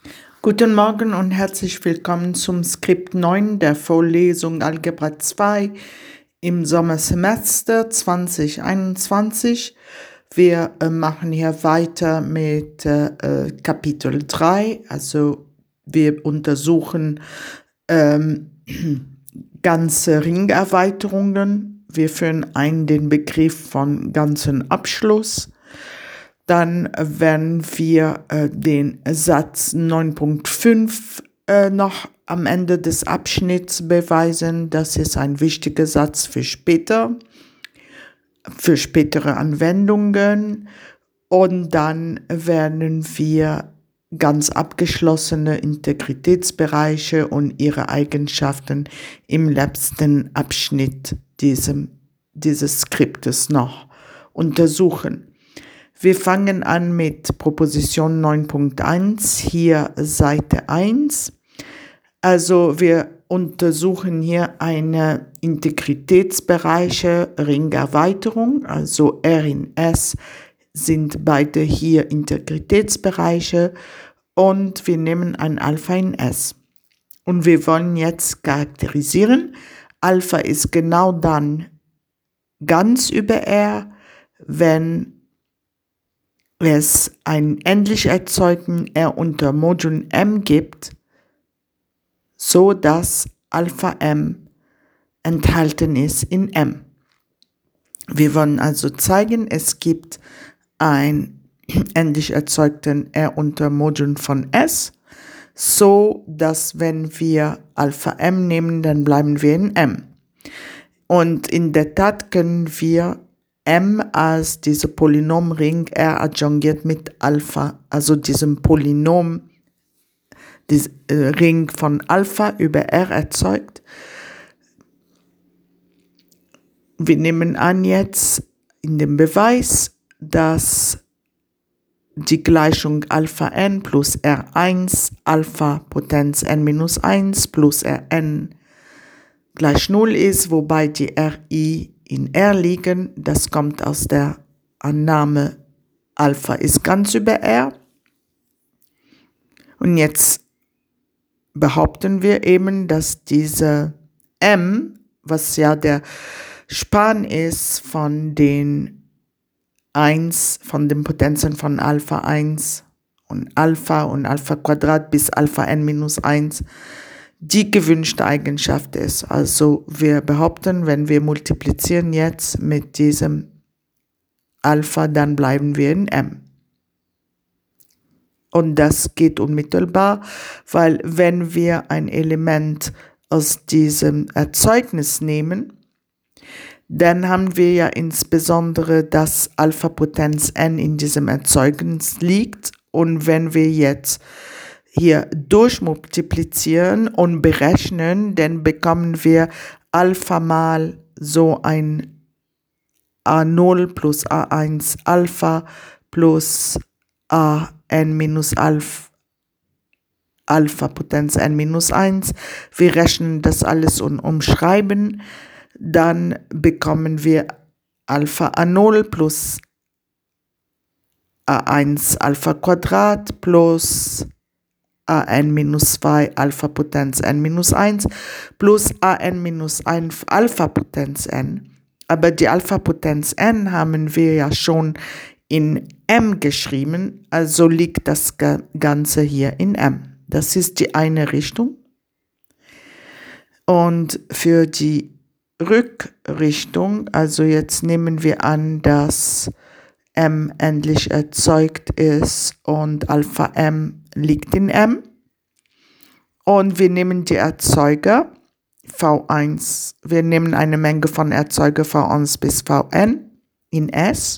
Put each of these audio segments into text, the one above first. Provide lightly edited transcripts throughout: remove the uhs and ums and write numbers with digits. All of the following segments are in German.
Guten Morgen und herzlich willkommen zum Skript 9 der Vorlesung Algebra 2 im Sommersemester 2021. Wir machen hier weiter mit Kapitel 3, also wir untersuchen ganze Ringerweiterungen. Wir führen ein den Begriff von ganzen Abschluss. Dann werden wir den Satz 9.5 noch am Ende des Abschnitts beweisen. Das ist ein wichtiger Satz für später, für spätere Anwendungen. Und dann werden wir ganz abgeschlossene Integritätsbereiche und ihre Eigenschaften im letzten Abschnitt dieses Skriptes noch untersuchen. Wir fangen an mit Proposition 9.1, hier Seite 1. Also wir untersuchen hier eine Integritätsbereiche Ringerweiterung, also R in S sind beide hier Integritätsbereiche und wir nehmen ein Alpha in S. Und wir wollen jetzt charakterisieren, Alpha ist genau dann ganz über R, wenn es einen endlich erzeugten R unter Moduln M gibt, so dass Alpha M enthalten ist in M. Wir wollen also zeigen, es gibt einen endlich erzeugten R unter Moduln von S, so dass wenn wir Alpha M nehmen, dann bleiben wir in M. Und in der Tat können wir M als diese Polynomring R adjungiert mit Alpha, also diesem Polynom, Ring von Alpha über R erzeugt. Wir nehmen an jetzt in dem Beweis, dass die Gleichung Alpha n plus R1 Alpha Potenz n minus 1 plus Rn gleich 0 ist, wobei die Ri in R liegen. Das kommt aus der Annahme, Alpha ist ganz über R. Und jetzt behaupten wir eben, dass diese M, was ja der Span ist von den Potenzen von Alpha 1 und Alpha Quadrat bis Alpha n minus 1, die gewünschte Eigenschaft ist. Also wir behaupten, wenn wir multiplizieren jetzt mit diesem Alpha, dann bleiben wir in M. Und das geht unmittelbar, weil wenn wir ein Element aus diesem Erzeugnis nehmen, dann haben wir ja insbesondere, dass Alpha Potenz n in diesem Erzeugnis liegt. Und wenn wir jetzt hier durchmultiplizieren und berechnen, dann bekommen wir Alpha mal so ein A0 plus A1 Alpha plus An minus Alpha Potenz n minus 1. Wir rechnen das alles und umschreiben. Dann bekommen wir Alpha A0 plus A1 Alpha Quadrat plus An minus 2 Alpha Potenz n minus 1 plus An minus 1 Alpha Potenz n. Aber die Alpha Potenz n haben wir ja schon in M geschrieben, also liegt das Ganze hier in M. Das ist die eine Richtung. Und für die Rückrichtung, also jetzt nehmen wir an, dass M endlich erzeugt ist und Alpha M liegt in M. Und wir nehmen die Erzeuger V1, wir nehmen eine Menge von Erzeuger V1 bis Vn in S.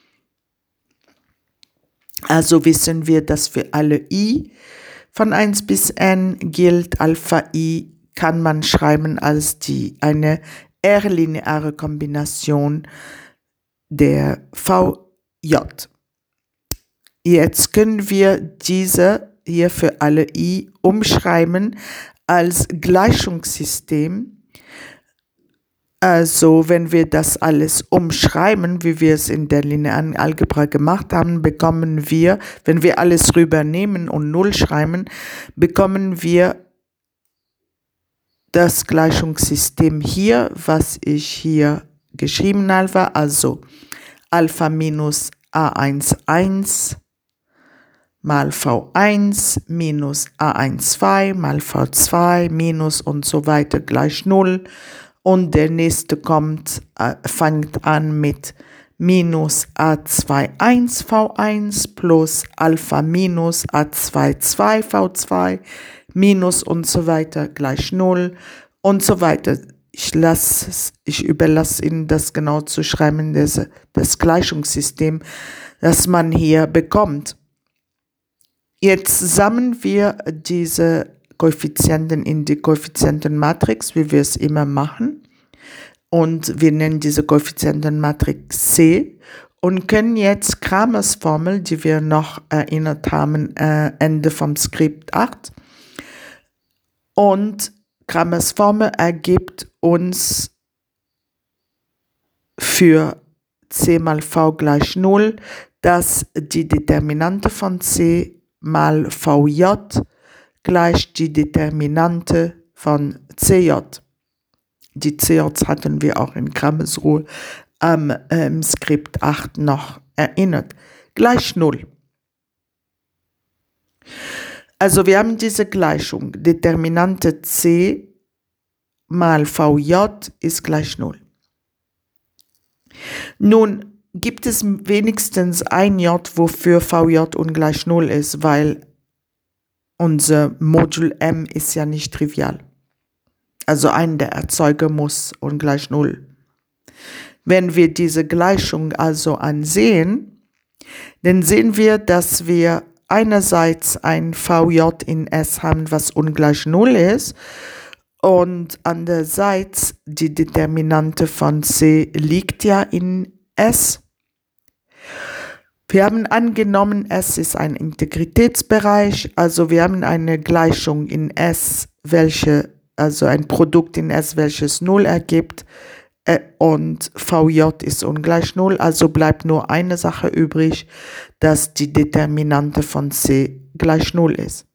Also wissen wir, dass für alle I von 1 bis n gilt, Alpha I kann man schreiben als eine R-lineare Kombination der VJ. Jetzt können wir diese hier für alle I umschreiben als Gleichungssystem, Also wenn wir das alles umschreiben, wie wir es in der linearen Algebra gemacht haben, bekommen wir, wenn wir alles rübernehmen und 0 schreiben, bekommen wir das Gleichungssystem hier, was ich hier geschrieben habe, also Alpha minus A11 mal V1 minus A12 mal V2 minus und so weiter gleich 0. Und der nächste fängt an mit minus A21 V1 plus Alpha minus A22 V2 minus und so weiter gleich 0 und so weiter. Ich überlasse Ihnen das genau zu schreiben, das Gleichungssystem, das man hier bekommt. Jetzt sammeln wir diese Koeffizienten in die Koeffizientenmatrix, wie wir es immer machen. Und wir nennen diese Koeffizientenmatrix C und können jetzt Kramers Formel, die wir noch erinnert haben, Ende vom Skript 8. Und Kramers Formel ergibt uns für C mal V gleich 0, dass die Determinante von C mal VJ gleich die Determinante von CJ. Die CJs hatten wir auch in Kramers Rule am Skript 8 noch erinnert. Gleich 0. Also wir haben diese Gleichung. Determinante C mal VJ ist gleich 0. Nun gibt es wenigstens ein J, wofür VJ ungleich 0 ist, weil unser Modul M ist ja nicht trivial. Also ein der Erzeuger muss ungleich 0. Wenn wir diese Gleichung also ansehen, dann sehen wir, dass wir einerseits ein VJ in S haben, was ungleich 0 ist, und andererseits die Determinante von C liegt ja in S. Wir haben angenommen, S ist ein Integritätsbereich, also wir haben eine Gleichung in S, also ein Produkt in S, welches 0 ergibt, und VJ ist ungleich 0, also bleibt nur eine Sache übrig, dass die Determinante von C gleich 0 ist.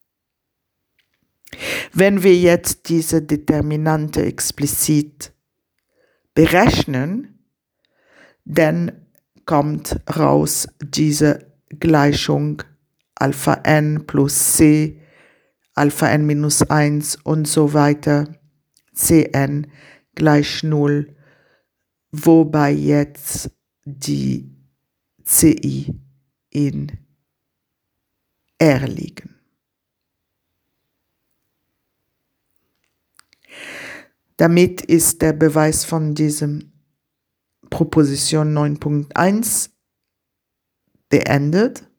Wenn wir jetzt diese Determinante explizit berechnen, dann kommt raus diese Gleichung Alpha n plus C, Alpha n minus 1 und so weiter, Cn gleich 0, wobei jetzt die Ci in R liegen. Damit ist der Beweis von diesem Proposition 9.1 beendet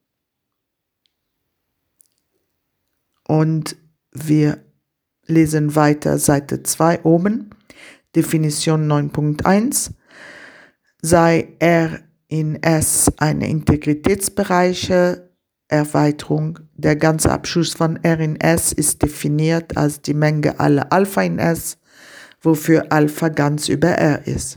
und wir lesen weiter Seite 2 oben. Definition 9.1, sei R in S eine Integritätsbereiche Erweiterung. Der ganze Abschluss von R in S ist definiert als die Menge aller Alpha in S, wofür Alpha ganz über R ist.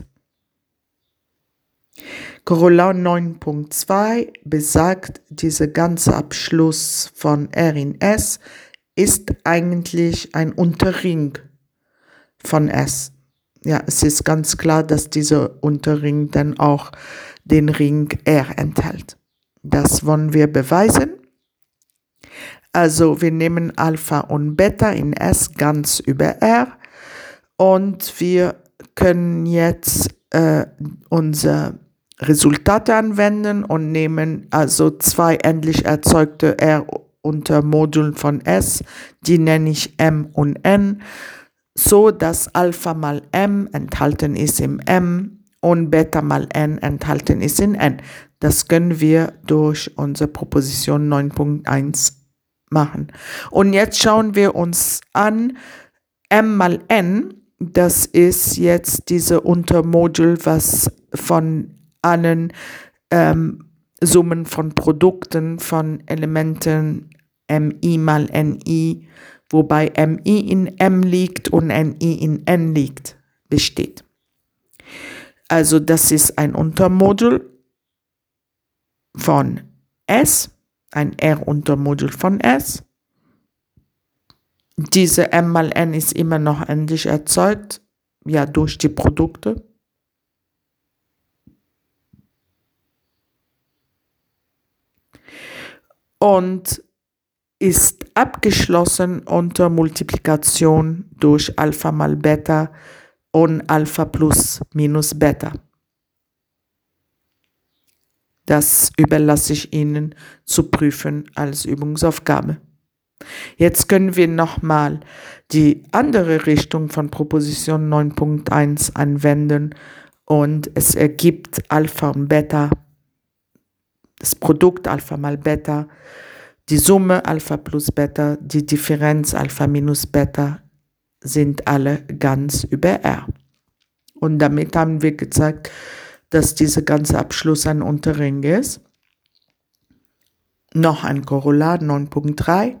Corollare 9.2 besagt, dieser ganze Abschluss von R in S ist eigentlich ein Unterring von S. Ja, es ist ganz klar, dass dieser Unterring dann auch den Ring R enthält. Das wollen wir beweisen. Also wir nehmen Alpha und Beta in S ganz über R und wir können jetzt unsere Resultate anwenden und nehmen also zwei endlich erzeugte R unter Modulen von S, die nenne ich M und N, so dass Alpha mal M enthalten ist im M und Beta mal N enthalten ist in N. Das können wir durch unsere Proposition 9.1 machen. Und jetzt schauen wir uns an, M mal N, das ist jetzt diese Untermodul, was von allen Summen von Produkten von Elementen MI mal NI, wobei MI in M liegt und NI in N liegt, besteht. Also das ist ein Untermodul von S, ein R-Untermodul von S. Diese M mal N ist immer noch endlich erzeugt, ja, durch die Produkte. Und ist abgeschlossen unter Multiplikation durch Alpha mal Beta und Alpha plus minus Beta. Das überlasse ich Ihnen zu prüfen als Übungsaufgabe. Jetzt können wir nochmal die andere Richtung von Proposition 9.1 anwenden und es ergibt Alpha und Beta, das Produkt Alpha mal Beta, die Summe Alpha plus Beta, die Differenz Alpha minus Beta sind alle ganz über R. Und damit haben wir gezeigt, dass dieser ganze Abschluss ein Unterring ist. Noch ein Korollat 9.3.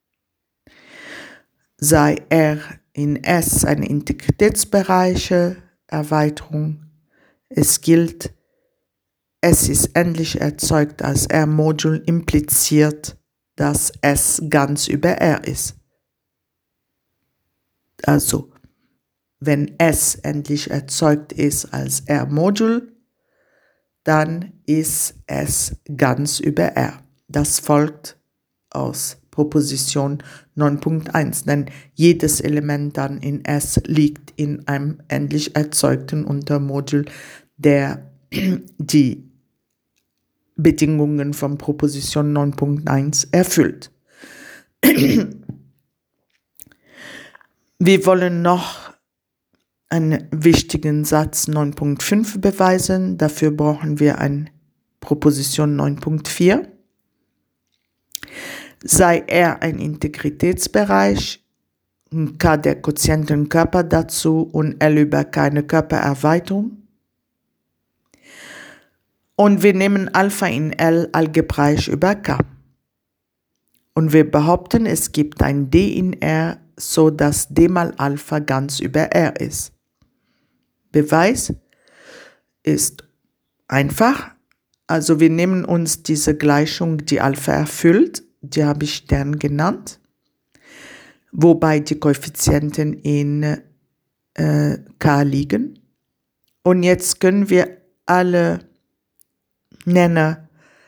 Sei R in S eine Integritätsbereiche Erweiterung. Es gilt, S ist endlich erzeugt als R-Modul, impliziert, dass S ganz über R ist. Also, wenn S endlich erzeugt ist als R-Modul, dann ist S ganz über R. Das folgt aus Proposition 9.1, denn jedes Element dann in S liegt in einem endlich erzeugten Untermodul, der die Bedingungen von Proposition 9.1 erfüllt. Wir wollen noch einen wichtigen Satz 9.5 beweisen. Dafür brauchen wir eine Proposition 9.4. Sei R ein Integritätsbereich, K der Quotientenkörper dazu und L über K eine Körpererweiterung. Und wir nehmen Alpha in L algebraisch über K. Und wir behaupten, es gibt ein D in R, so dass D mal Alpha ganz über R ist. Beweis ist einfach. Also wir nehmen uns diese Gleichung, die Alpha erfüllt, die habe ich Stern genannt, wobei die Koeffizienten in K liegen. Und jetzt können wir alle Nenner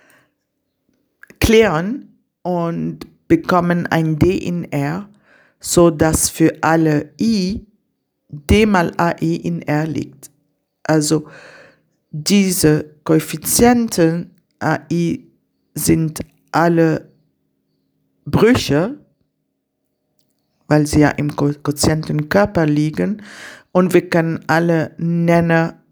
klären und bekommen ein D in R, so dass für alle I D mal AI in R liegt. Also diese Koeffizienten AI sind alle Brüche, weil sie ja im Quotientenkörper liegen, und wir können alle Nenner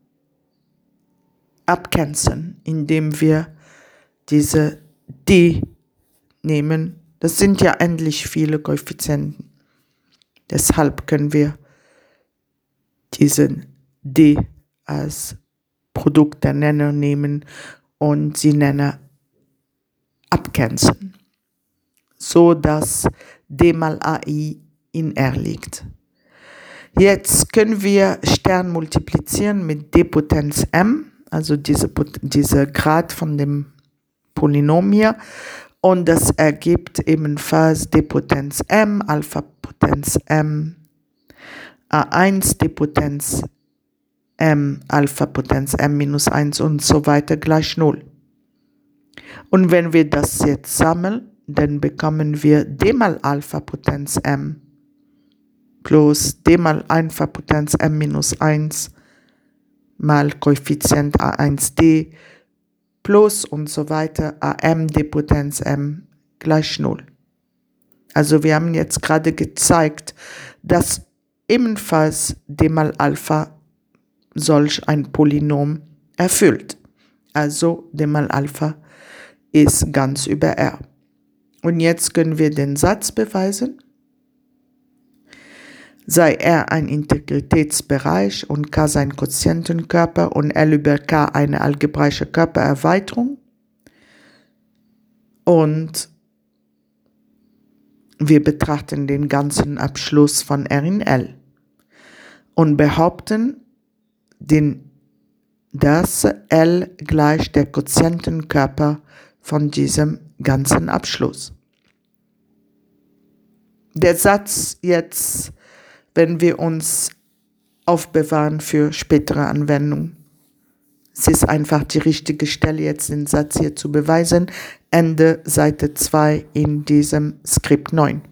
abcanceln, indem wir diese D nehmen. Das sind ja endlich viele Koeffizienten. Deshalb können wir diesen D als Produkt der Nenner nehmen und die Nenner abcanceln, so dass D mal AI in R liegt. Jetzt können wir Stern multiplizieren mit D Potenz M, also diese Grad von dem Polynom hier, und das ergibt ebenfalls D Potenz M, Alpha Potenz M, A1, D Potenz M, Alpha Potenz M minus 1 und so weiter gleich 0. Und wenn wir das jetzt sammeln, dann bekommen wir D mal Alpha Potenz M plus D mal Alpha Potenz M minus 1 mal Koeffizient A1D plus und so weiter AM D Potenz M gleich 0. Also wir haben jetzt gerade gezeigt, dass ebenfalls D mal Alpha solch ein Polynom erfüllt. Also D mal Alpha ist ganz über R. Und jetzt können wir den Satz beweisen. Sei R ein Integritätsbereich und K sein Quotientenkörper und L über K eine algebraische Körpererweiterung. Und wir betrachten den ganzen Abschluss von R in L und behaupten, den dass L gleich der Quotientenkörper von diesem ganzen Abschluss. Der Satz jetzt, wenn wir uns aufbewahren für spätere Anwendung. Es ist einfach die richtige Stelle, jetzt den Satz hier zu beweisen. Ende Seite 2 in diesem Skript 9.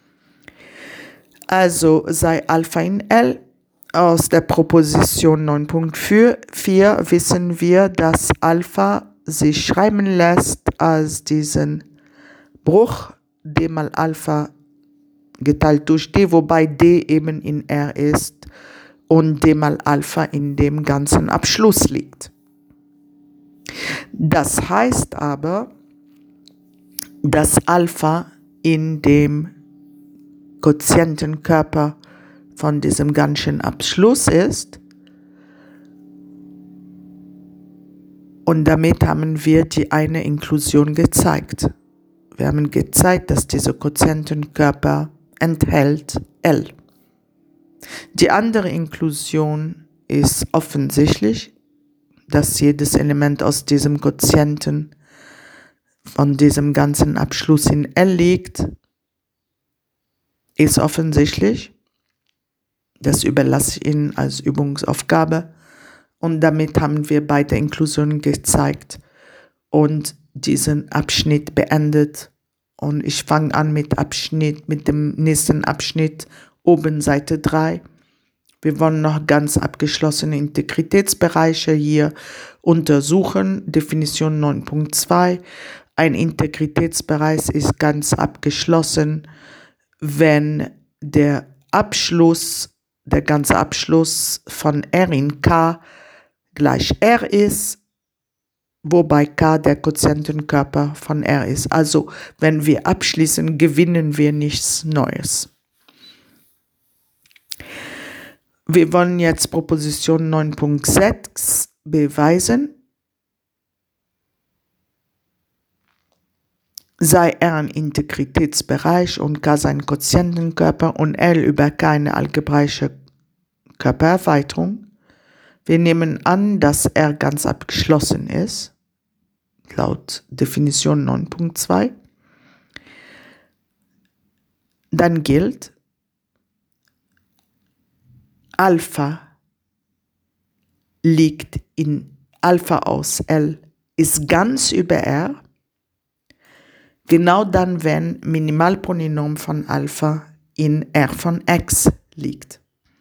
Also sei Alpha in L. Aus der Proposition 9.4 wissen wir, dass Alpha sich schreiben lässt als diesen Bruch d mal Alpha geteilt durch d, wobei d eben in R ist und d mal Alpha in dem ganzen Abschluss liegt. Das heißt aber, dass Alpha in dem Quotientenkörper von diesem ganzen Abschluss ist. Und damit haben wir die eine Inklusion gezeigt. Wir haben gezeigt, dass dieser Quotientenkörper enthält L. Die andere Inklusion ist offensichtlich, dass jedes Element aus diesem Quotienten von diesem ganzen Abschluss in L liegt, ist offensichtlich. Das überlasse ich Ihnen als Übungsaufgabe. Und damit haben wir beide Inklusionen gezeigt und diesen Abschnitt beendet. Und ich fange an mit dem nächsten Abschnitt, oben Seite 3. Wir wollen noch ganz abgeschlossene Integritätsbereiche hier untersuchen. Definition 9.2. Ein Integritätsbereich ist ganz abgeschlossen, wenn der ganze Abschluss von R in K gleich R ist, wobei K der Quotientenkörper von R ist. Also wenn wir abschließen, gewinnen wir nichts Neues. Wir wollen jetzt Proposition 9.6 beweisen. Sei R ein Integritätsbereich und K sein Quotientenkörper und L über K eine algebraische Körpererweiterung. Wir nehmen an, dass R ganz abgeschlossen ist, laut Definition 9.2. Dann gilt, Alpha liegt in Alpha aus L, ist ganz über R, genau dann, wenn Minimalpolynom von Alpha in R von X liegt.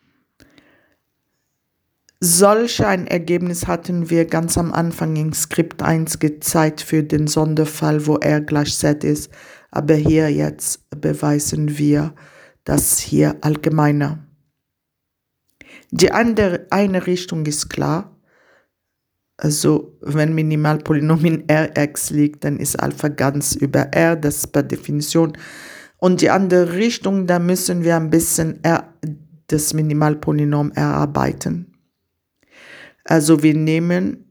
Solch ein Ergebnis hatten wir ganz am Anfang in Skript 1 gezeigt für den Sonderfall, wo R gleich Z ist, aber hier jetzt beweisen wir das hier allgemeiner. Die eine Richtung ist klar, also wenn Minimalpolynom in Rx liegt, dann ist Alpha ganz über R, das ist per Definition. Und die andere Richtung, da müssen wir ein bisschen das Minimalpolynom erarbeiten. Also wir nehmen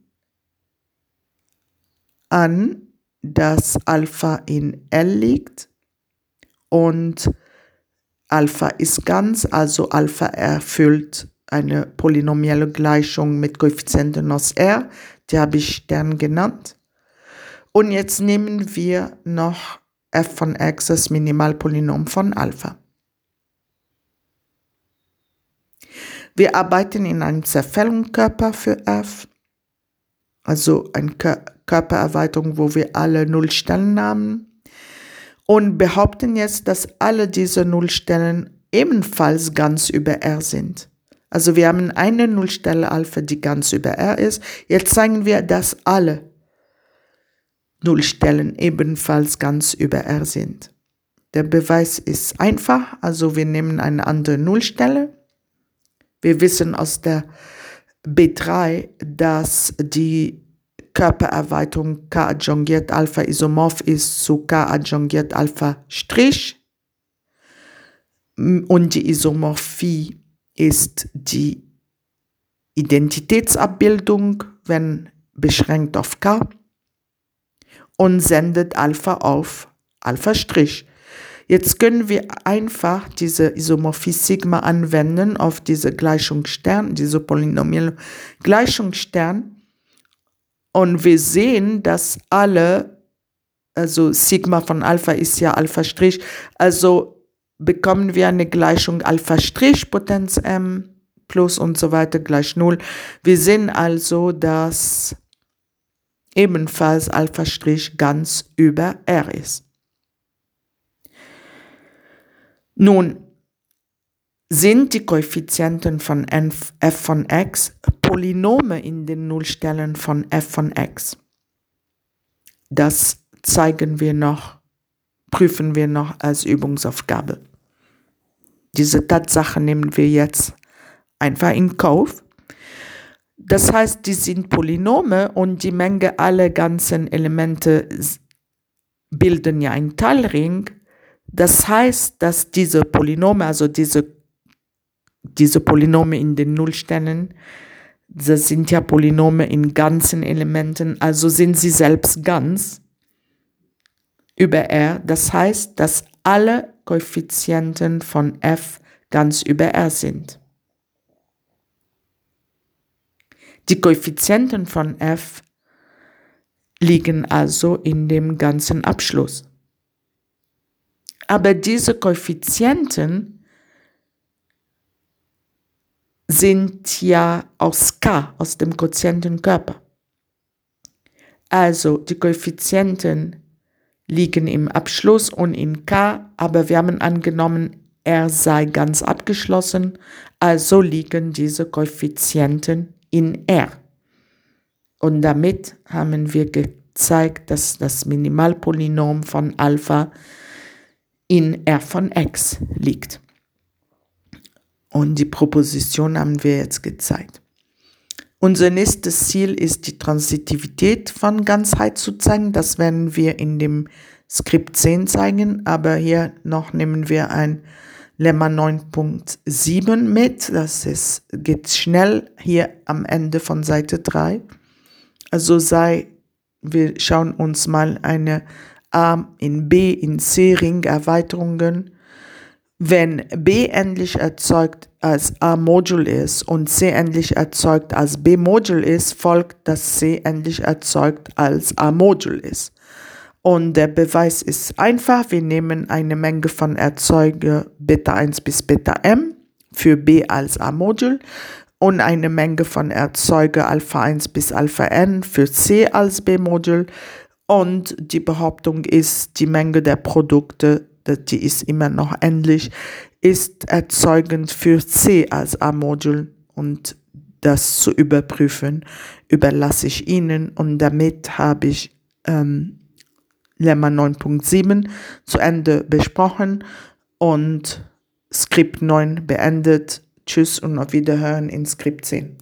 an, dass Alpha in L liegt und Alpha ist ganz, also Alpha erfüllt eine polynomielle Gleichung mit Koeffizienten aus R, die habe ich Stern genannt. Und jetzt nehmen wir noch f von x, das Minimalpolynom von Alpha. Wir arbeiten in einem Zerfällungskörper für f, also eine Körpererweiterung, wo wir alle Nullstellen haben. Und behaupten jetzt, dass alle diese Nullstellen ebenfalls ganz über R sind. Also wir haben eine Nullstelle Alpha, die ganz über R ist. Jetzt zeigen wir, dass alle Nullstellen ebenfalls ganz über R sind. Der Beweis ist einfach, also wir nehmen eine andere Nullstelle. Wir wissen aus der B3, dass die Körpererweiterung K adjungiert Alpha isomorph ist zu K adjungiert Alpha Strich. Und die Isomorphie ist die Identitätsabbildung, wenn beschränkt auf K, und sendet Alpha auf Alpha Strich. Jetzt können wir einfach diese Isomorphie Sigma anwenden auf diese Gleichungsstern, diese polynomielle Gleichungsstern. Und wir sehen, dass also Sigma von Alpha ist ja Alpha-Strich, also bekommen wir eine Gleichung Alpha-Strich Potenz M plus und so weiter gleich 0. Wir sehen also, dass ebenfalls Alpha-Strich ganz über R ist. Nun, sind die Koeffizienten von f von x Polynome in den Nullstellen von f von x? Das prüfen wir noch als Übungsaufgabe. Diese Tatsache nehmen wir jetzt einfach in Kauf. Das heißt, die sind Polynome und die Menge aller ganzen Elemente bilden ja einen Teilring. Das heißt, dass diese Polynome, also diese Polynome in den Nullstellen, das sind ja Polynome in ganzen Elementen, also sind sie selbst ganz über R. Das heißt, dass alle Koeffizienten von f ganz über R sind. Die Koeffizienten von f liegen also in dem ganzen Abschluss. Aber diese Koeffizienten sind ja aus K, aus dem Quotientenkörper. Also die Koeffizienten liegen im Abschluss und in K, aber wir haben angenommen, R sei ganz abgeschlossen, also liegen diese Koeffizienten in R. Und damit haben wir gezeigt, dass das Minimalpolynom von Alpha in R von x liegt. Und die Proposition haben wir jetzt gezeigt. Unser nächstes Ziel ist, die Transitivität von Ganzheit zu zeigen. Das werden wir in dem Skript 10 zeigen, aber hier noch nehmen wir ein Lemma 9.7 mit. Geht schnell hier am Ende von Seite 3. Also wir schauen uns mal eine A in B in C Ring Erweiterungen. Wenn B endlich erzeugt als A Modul ist und C endlich erzeugt als B Modul ist, folgt, dass C endlich erzeugt als A Modul ist. Und der Beweis ist einfach. Wir nehmen eine Menge von Erzeuger Beta 1 bis Beta M für B als A Modul und eine Menge von Erzeuger Alpha 1 bis Alpha N für C als B Modul. Und die Behauptung ist, die Menge der Produkte, die ist immer noch endlich, ist erzeugend für C als A-Modul. Und das zu überprüfen, überlasse ich Ihnen. Und damit habe ich Lemma 9.7 zu Ende besprochen und Skript 9 beendet. Tschüss und auf Wiederhören in Skript 10.